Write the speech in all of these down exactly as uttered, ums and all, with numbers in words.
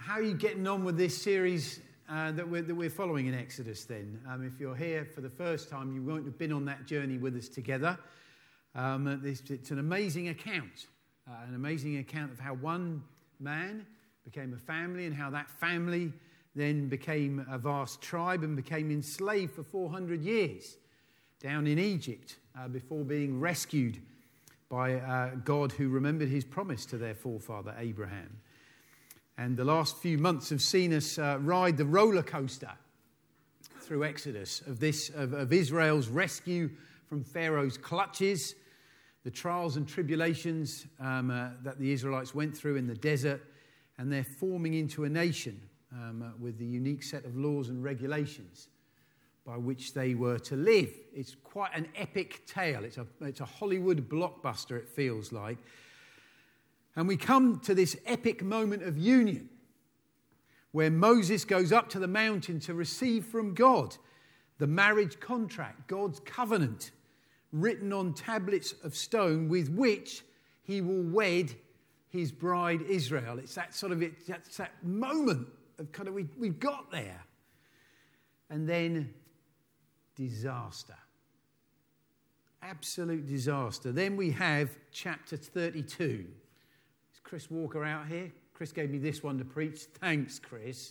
how are you getting on with this series uh, that, we're, that we're following in Exodus then? Um, if you're here for the first time, you won't have been on that journey with us together. Um, it's, it's an amazing account, uh, an amazing account of how one man became a family and how that family then became a vast tribe and became enslaved for four hundred years down in Egypt uh, before being rescued by uh, God, who remembered his promise to their forefather Abraham. And the last few months have seen us uh, ride the roller coaster through Exodus of this of, of Israel's rescue from Pharaoh's clutches, the trials and tribulations um, uh, that the Israelites went through in the desert, and they're forming into a nation um, uh, with the unique set of laws and regulations by which they were to live. It's quite an epic tale. It's a, it's a Hollywood blockbuster, it feels like. And we come to this epic moment of union where Moses goes up to the mountain to receive from God the marriage contract, God's covenant, written on tablets of stone with which he will wed his bride Israel. It's that sort of, it, that's that moment of kind of, we, we've got there. And then disaster. Absolute disaster. Then we have chapter thirty-two. Is Chris Walker out here? Chris gave me this one to preach. Thanks, Chris.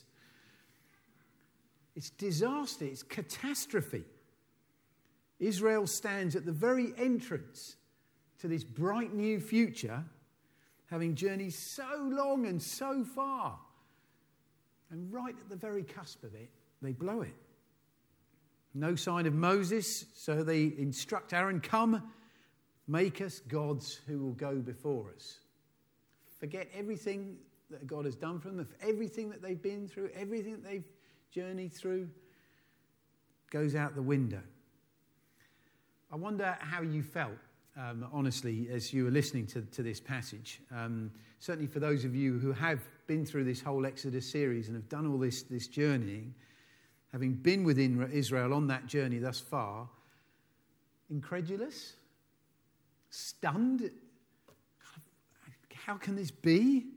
It's disaster. It's catastrophe. Israel stands at the very entrance to this bright new future, having journeyed so long and so far. And right at the very cusp of it, they blow it. No sign of Moses, so they instruct Aaron, come, make us gods who will go before us. Forget everything that God has done for them, everything that they've been through, everything that they've journeyed through, goes out the window. I wonder how you felt, um, honestly, as you were listening to, to this passage. Um, certainly for those of you who have been through this whole Exodus series and have done all this, this journeying, having been within Israel on that journey thus far, incredulous, stunned. How can this be?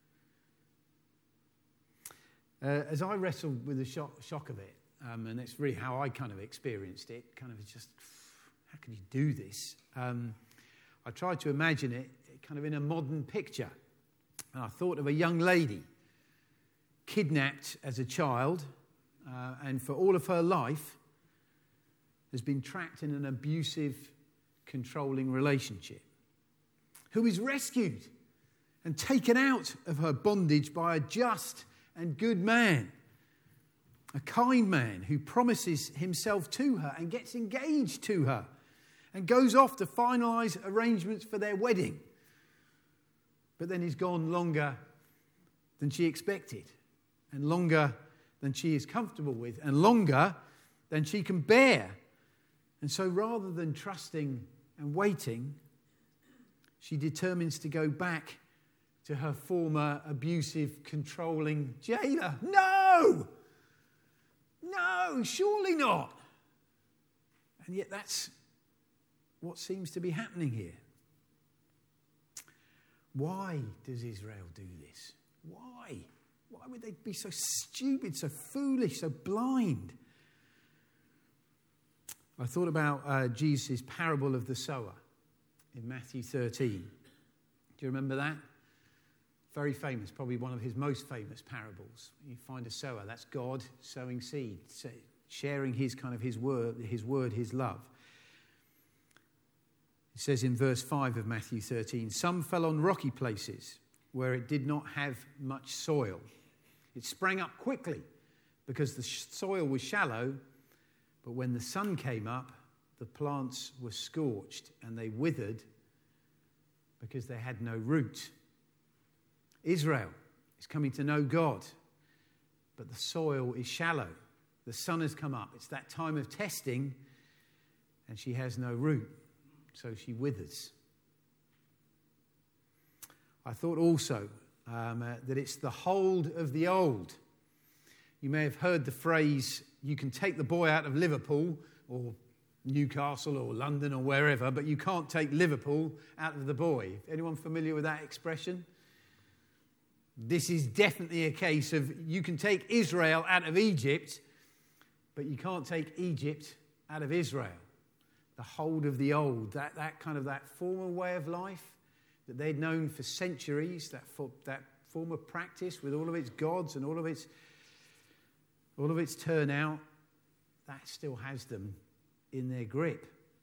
Uh, as I wrestled with the shock, shock of it, um, and it's really how I kind of experienced it, kind of just, how can you do this? Um, I tried to imagine it kind of in a modern picture. And I thought of a young lady kidnapped as a child, uh, and for all of her life has been trapped in an abusive, controlling relationship, who is rescued and taken out of her bondage by a just and good man, a kind man who promises himself to her and gets engaged to her and goes off to finalise arrangements for their wedding, but then is gone longer than she expected and longer than she is comfortable with and longer than she can bear. And so rather than trusting and waiting, she determines to go back to her former abusive, controlling jailer. No! No, surely not. And yet that's what seems to be happening here. Why does Israel do this? Why? Why would they be so stupid, so foolish, so blind? I thought about uh, Jesus' parable of the sower in Matthew thirteen. Do you remember that? Very famous, probably one of his most famous parables. You find a sower, that's God sowing seed, sharing his kind of his word, his word, his love. It says in verse five of Matthew thirteen, some fell on rocky places where it did not have much soil. It sprang up quickly because the soil was shallow, but when the sun came up, the plants were scorched and they withered because they had no root. Israel is coming to know God, but the soil is shallow. The sun has come up. It's that time of testing, and she has no root, so she withers. I thought also um, uh, that it's the hold of the old. You may have heard the phrase, you can take the boy out of Liverpool or Newcastle or London or wherever, but you can't take Liverpool out of the boy. Anyone familiar with that expression? This is definitely a case of you can take Israel out of Egypt, but you can't take Egypt out of Israel. The hold of the old, that, that kind of that former way of life that they'd known for centuries, that, for, that former practice with all of its gods and all of its, all of its turnout, that still has them in their grip.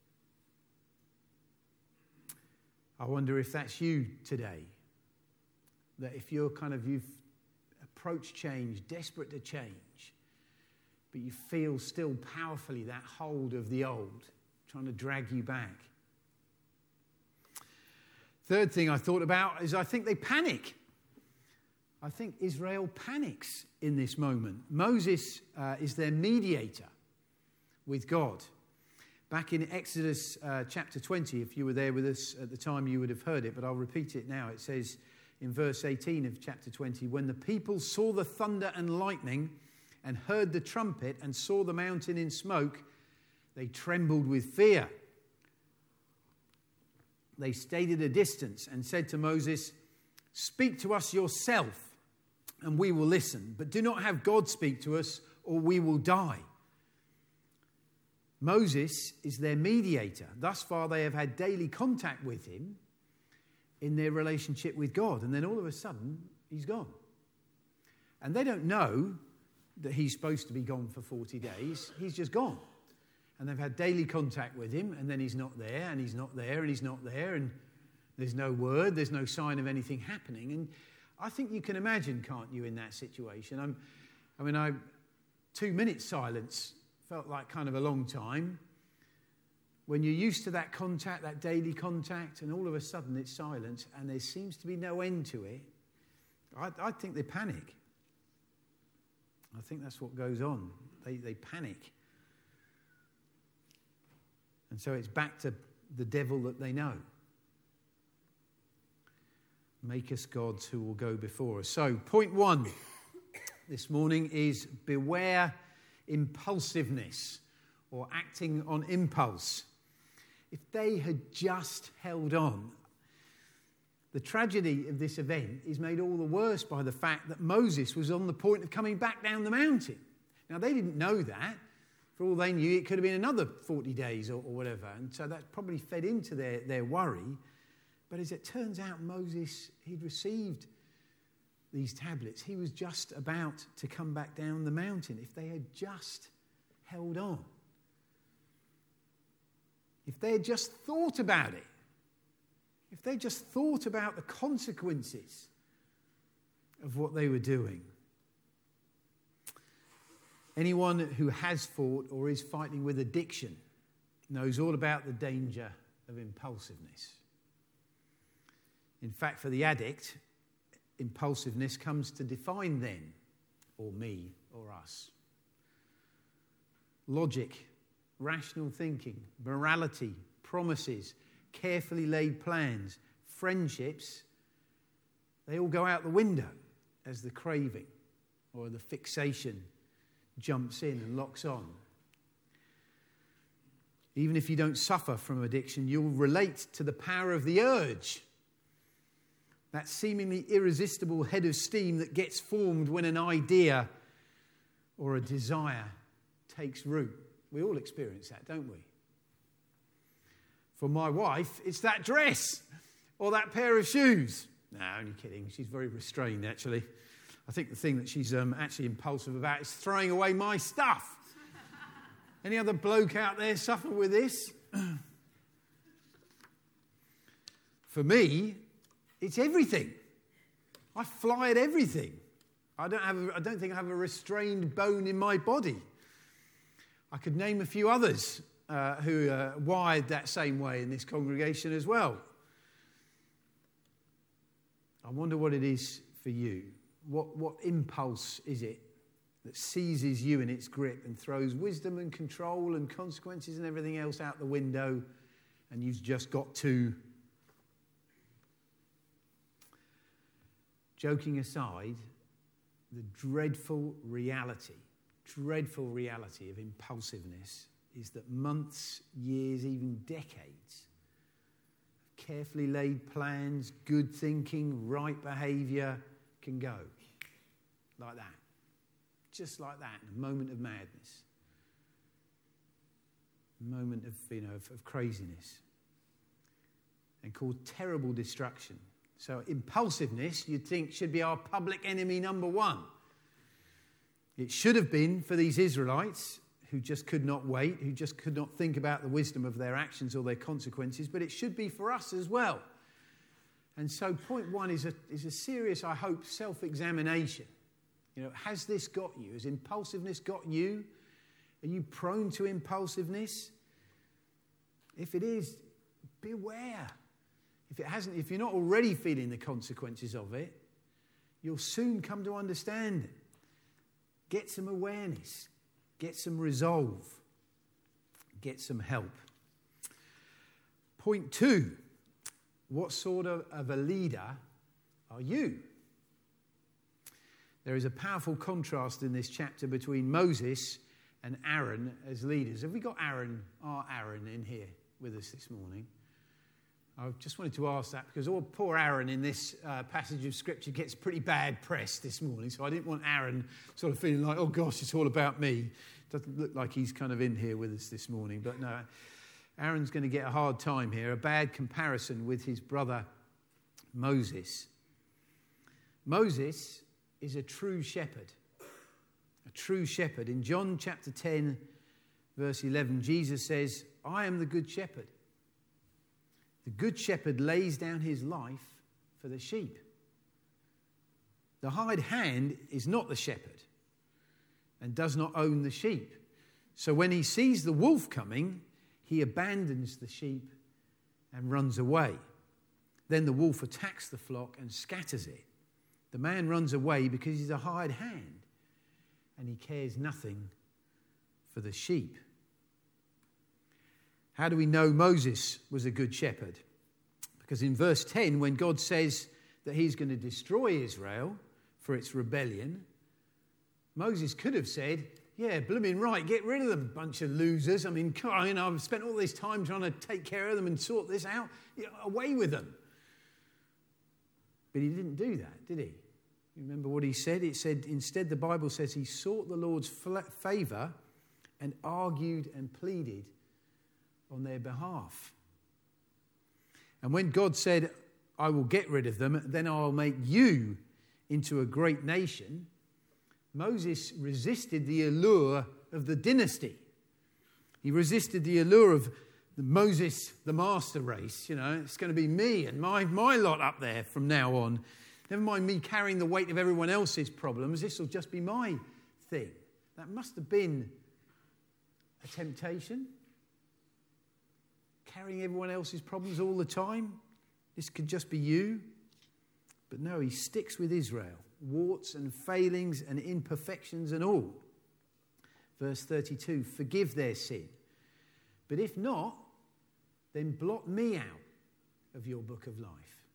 I wonder if that's you today. That if you're kind of, you've approached change, desperate to change, but you feel still powerfully that hold of the old, trying to drag you back. Third thing I thought about is I think they panic. I think Israel panics in this moment. Moses uh, is their mediator with God. Back in Exodus uh, chapter twenty, if you were there with us at the time, you would have heard it, but I'll repeat it now. It says in verse eighteen of chapter twenty, when the people saw the thunder and lightning and heard the trumpet and saw the mountain in smoke, they trembled with fear. They stayed at a distance and said to Moses, speak to us yourself and we will listen, but do not have God speak to us or we will die. Moses is their mediator. Thus far, they have had daily contact with him in their relationship with God. And then all of a sudden, he's gone. And they don't know that he's supposed to be gone for forty days. He's just gone. And they've had daily contact with him, and then he's not there, and he's not there, and he's not there, and there's no word, there's no sign of anything happening. And I think you can imagine, can't you, in that situation? I'm, I mean, I, two minutes silence felt like kind of a long time. When you're used to that contact, that daily contact, and all of a sudden it's silence, and there seems to be no end to it, I, I think they panic. I think that's what goes on. They, they panic. And so it's back to the devil that they know. Make us gods who will go before us. So, point one this morning is beware impulsiveness or acting on impulse. If they had just held on, the tragedy of this event is made all the worse by the fact that Moses was on the point of coming back down the mountain. Now, they didn't know that. For all they knew, it could have been another forty days or, or whatever. And so that probably fed into their, their worry. But as it turns out, Moses, he'd received these tablets. He was just about to come back down the mountain. If they had just held on. If they had just thought about it. If they just thought about the consequences of what they were doing. Anyone who has fought or is fighting with addiction knows all about the danger of impulsiveness. In fact, for the addict, impulsiveness comes to define them, or me, or us. Logic, rational thinking, morality, promises, carefully laid plans, friendships, they all go out the window as the craving or the fixation jumps in and locks on. Even if you don't suffer from addiction, you'll relate to the power of the urge. That seemingly irresistible head of steam that gets formed when an idea or a desire takes root. We all experience that, don't we? For my wife, it's that dress or that pair of shoes. No, only kidding. She's very restrained, actually. I think the thing that she's um, actually impulsive about is throwing away my stuff. Any other bloke out there suffer with this? For me, it's everything. I fly at everything. I don't have. A, I don't think I have a restrained bone in my body. I could name a few others uh, who are wired that same way in this congregation as well. I wonder what it is for you. What, what impulse is it that seizes you in its grip and throws wisdom and control and consequences and everything else out the window, and you've just got to? Joking aside, the dreadful reality, dreadful reality of impulsiveness is that months, years, even decades of carefully laid plans, good thinking, right behaviour can go. Like that. Just like that, in a moment of madness. A moment of, you know, of, of craziness. And called terrible destruction. So impulsiveness, you'd think, should be our public enemy number one. It should have been for these Israelites who just could not wait, who just could not think about the wisdom of their actions or their consequences, but it should be for us as well. And so point one is a, is a serious, I hope, self-examination. You know, has this got you? Has impulsiveness got you? Are you prone to impulsiveness? If it is, beware. If it hasn't, if you're not already feeling the consequences of it, you'll soon come to understand it. Get some awareness. Get some resolve. Get some help. Point two. What sort of, of a leader are you? There is a powerful contrast in this chapter between Moses and Aaron as leaders. Have we got Aaron, our Aaron, in here with us this morning? I just wanted to ask that because oh, poor Aaron in this uh, passage of Scripture gets pretty bad press this morning, so I didn't want Aaron sort of feeling like, oh gosh, it's all about me. Doesn't look like he's kind of in here with us this morning, but no, Aaron's going to get a hard time here, a bad comparison with his brother Moses. Moses is a true shepherd, a true shepherd. In John chapter ten, verse eleven, Jesus says, I am the good shepherd. The good shepherd lays down his life for the sheep. The hired hand is not the shepherd and does not own the sheep. So when he sees the wolf coming, he abandons the sheep and runs away. Then the wolf attacks the flock and scatters it. The man runs away because he's a hired hand and he cares nothing for the sheep. How do we know Moses was a good shepherd? Because in verse ten, when God says that he's going to destroy Israel for its rebellion, Moses could have said, yeah, blooming right, get rid of them, bunch of losers. I mean, God, I mean, I've spent all this time trying to take care of them and sort this out. Yeah, away with them. But he didn't do that, did he? You remember what he said? It said, instead, the Bible says he sought the Lord's favour and argued and pleaded on their behalf. And when God said, I will get rid of them, then I'll make you into a great nation, Moses resisted the allure of the dynasty. He resisted the allure of the Moses, the master race. You know, it's going to be me and my, my lot up there from now on. Never mind me carrying the weight of everyone else's problems. This will just be my thing. That must have been a temptation. Carrying everyone else's problems all the time. This could just be you. But no, he sticks with Israel. Warts and failings and imperfections and all. Verse thirty-two, forgive their sin. But if not, then blot me out of your book of life.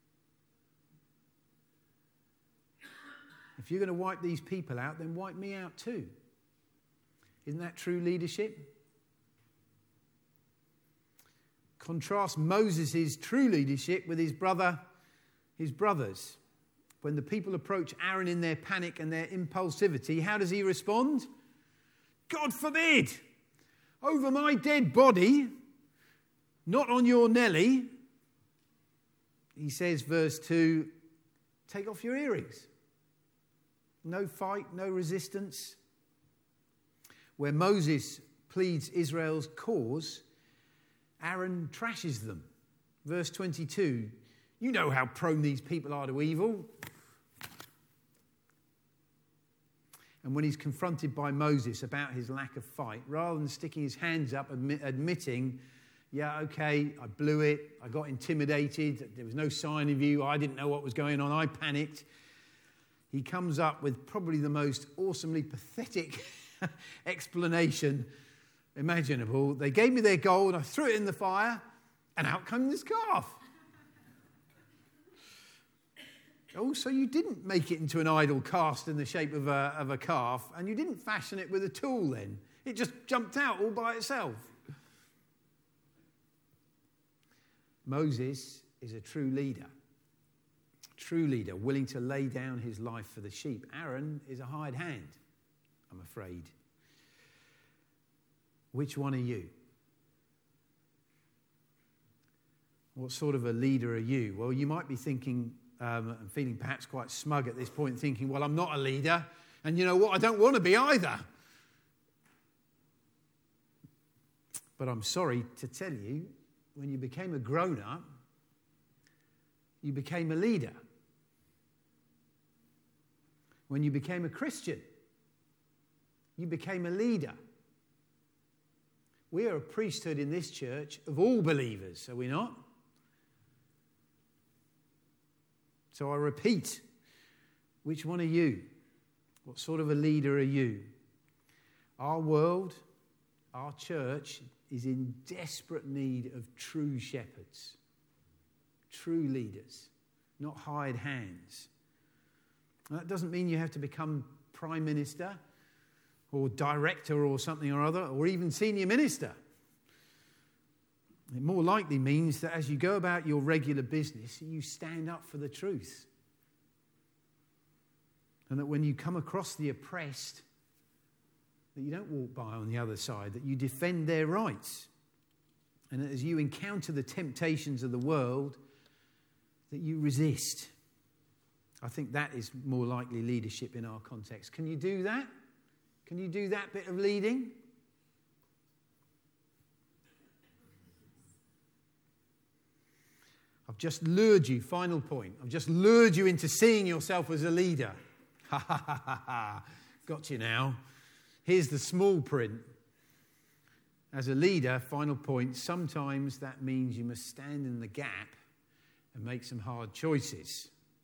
If you're going to wipe these people out, then wipe me out too. Isn't that true leadership? Contrast Moses' true leadership with his brother, his brothers. When the people approach Aaron in their panic and their impulsivity, how does he respond? God forbid! Over my dead body, not on your Nelly. He says, verse two, take off your earrings. No fight, no resistance. Where Moses pleads Israel's cause, Aaron trashes them. Verse twenty-two, you know how prone these people are to evil. And when he's confronted by Moses about his lack of fight, rather than sticking his hands up, admit, admitting, yeah, okay, I blew it, I got intimidated, there was no sign of you, I didn't know what was going on, I panicked. He comes up with probably the most awesomely pathetic explanation imaginable. They gave me their gold, I threw it in the fire, and out came this calf. Oh, so you didn't make it into an idol cast in the shape of a, of a calf, and you didn't fashion it with a tool then. It just jumped out all by itself. Moses is a true leader. True leader, willing to lay down his life for the sheep. Aaron is a hired hand, I'm afraid. Which one are you? What sort of a leader are you? Well, you might be thinking, um, and feeling perhaps quite smug at this point, thinking, well, I'm not a leader, and you know what, I don't want to be either. But I'm sorry to tell you, when you became a grown-up, you became a leader. When you became a Christian, you became a leader. We are a priesthood in this church of all believers, are we not? So I repeat, which one are you? What sort of a leader are you? Our world, our church, is in desperate need of true shepherds, true leaders, not hired hands. That doesn't mean you have to become prime minister or director or something or other, or even senior minister. It more likely means that as you go about your regular business, you stand up for the truth. And that when you come across the oppressed, that you don't walk by on the other side, that you defend their rights. And that as you encounter the temptations of the world, that you resist. I think that is more likely leadership in our context. Can you do that? Can you do that bit of leading? I've just lured you, final point, I've just lured you into seeing yourself as a leader. Ha ha ha ha ha. Got you now. Here's the small print. As a leader, final point, sometimes that means you must stand in the gap and make some hard choices.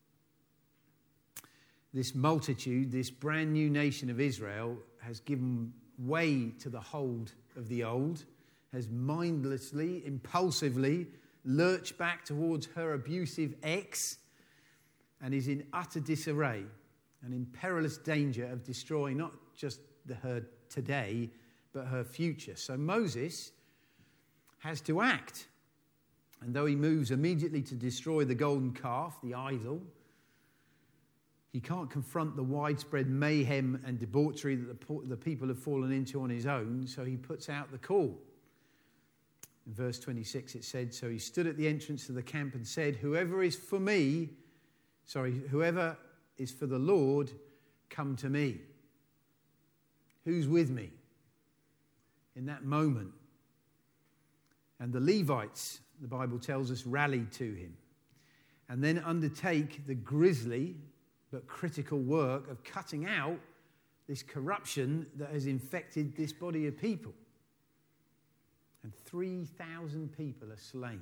This multitude, this brand new nation of Israel, has given way to the hold of the old, has mindlessly, impulsively lurched back towards her abusive ex, and is in utter disarray and in perilous danger of destroying not just the, her today, but her future. So Moses has to act. And though he moves immediately to destroy the golden calf, the idol, he can't confront the widespread mayhem and debauchery that the, the people have fallen into on his own, so he puts out the call. In verse twenty-six it said, so he stood at the entrance of the camp and said, whoever is for me, sorry, whoever is for the Lord, come to me. Who's with me in that moment? And the Levites, the Bible tells us, rallied to him and then undertake the grisly but critical work of cutting out this corruption that has infected this body of people. And three thousand people are slain.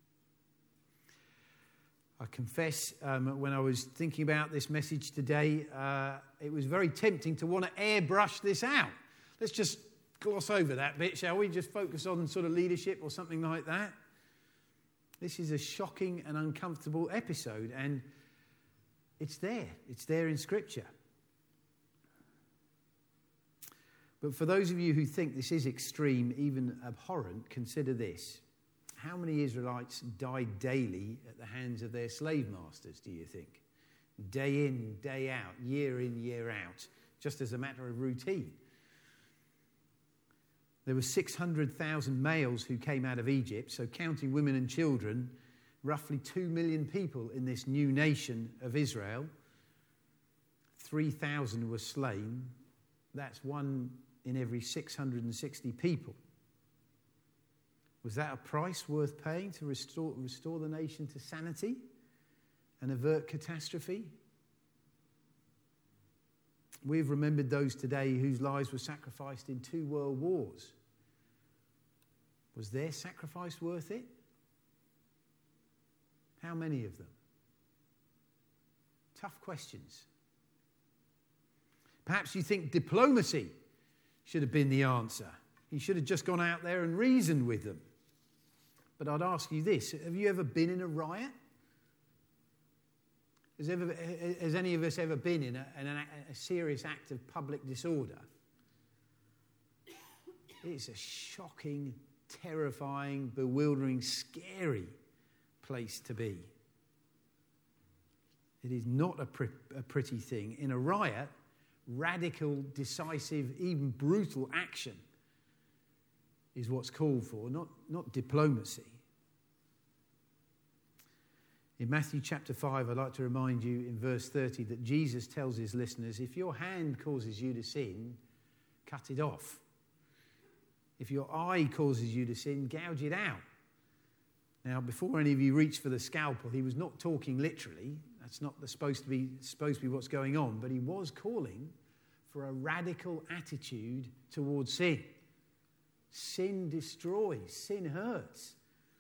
I confess, um, when I was thinking about this message today, uh, it was very tempting to want to airbrush this out. Let's just gloss over that bit, shall we? Just focus on sort of leadership or something like that. This is a shocking and uncomfortable episode, and it's there. It's there in Scripture. But for those of you who think this is extreme, even abhorrent, consider this. How many Israelites died daily at the hands of their slave masters, do you think? Day in, day out, year in, year out, just as a matter of routine. There were six hundred thousand males who came out of Egypt, so counting women and children, roughly two million people in this new nation of Israel. three thousand were slain. That's one in every six hundred sixty people. Was that a price worth paying to restore, restore the nation to sanity and avert catastrophe? We've remembered those today whose lives were sacrificed in two world wars. Was their sacrifice worth it? How many of them? Tough questions. Perhaps you think diplomacy should have been the answer. You should have just gone out there and reasoned with them. But I'd ask you this, have you ever been in a riot? Has, ever, has any of us ever been in a, in a, a serious act of public disorder? It's a shocking, terrifying, bewildering, scary place to be. It is not a, pre- a pretty thing. In a riot, radical, decisive, even brutal action is what's called for, not, not diplomacy. In Matthew chapter five, I'd like to remind you in verse thirty that Jesus tells his listeners, if your hand causes you to sin, cut it off. If your eye causes you to sin, gouge it out. Now, before any of you reach for the scalpel, he was not talking literally. That's not supposed to be, supposed to be what's going on. But he was calling for a radical attitude towards sin. Sin destroys. Sin hurts.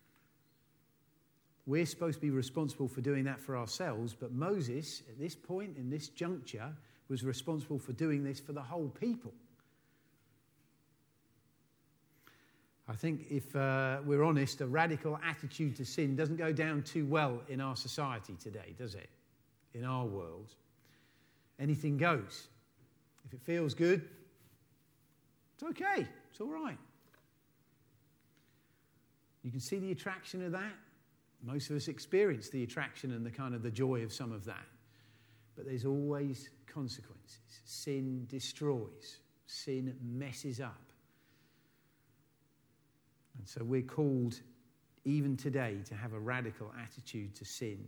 We're supposed to be responsible for doing that for ourselves. But Moses, at this point, in this juncture, was responsible for doing this for the whole people. I think if uh, we're honest, a radical attitude to sin doesn't go down too well in our society today, does it? In our world. Anything goes. If it feels good, it's okay. It's all right. You can see the attraction of that. Most of us experience the attraction and the kind of the joy of some of that. But there's always consequences. Sin destroys. Sin messes up. And so we're called, even today, to have a radical attitude to sin.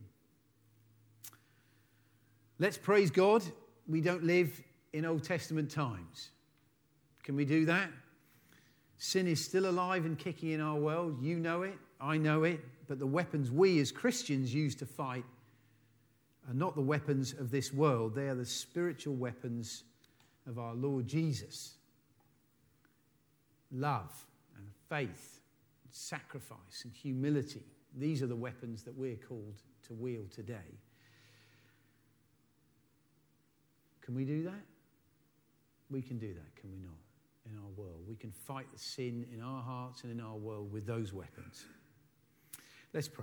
Let's praise God. We don't live in Old Testament times. Can we do that? Sin is still alive and kicking in our world. You know it. I know it. But the weapons we as Christians use to fight are not the weapons of this world. They are the spiritual weapons of our Lord Jesus. Love and faith. Sacrifice and humility. These are the weapons that we're called to wield today. Can we do that? We can do that, can we not? In our world. We can fight the sin in our hearts and in our world with those weapons. Let's pray.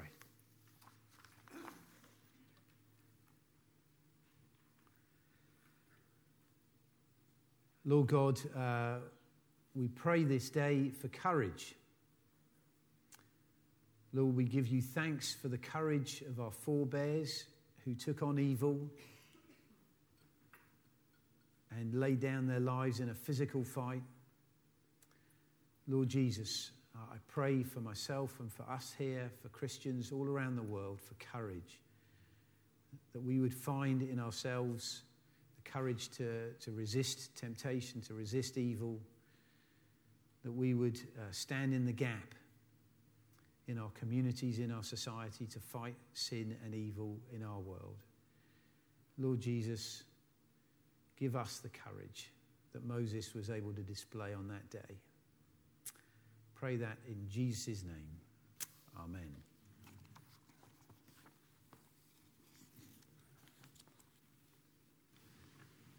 Lord God, uh, we pray this day for courage. Lord, we give you thanks for the courage of our forebears who took on evil and laid down their lives in a physical fight. Lord Jesus, I pray for myself and for us here, for Christians all around the world, for courage, that we would find in ourselves the courage to, to resist temptation, to resist evil, that we would uh, stand in the gap in our communities, in our society, to fight sin and evil in our world. Lord Jesus, give us the courage that Moses was able to display on that day. Pray that in Jesus' name. Amen.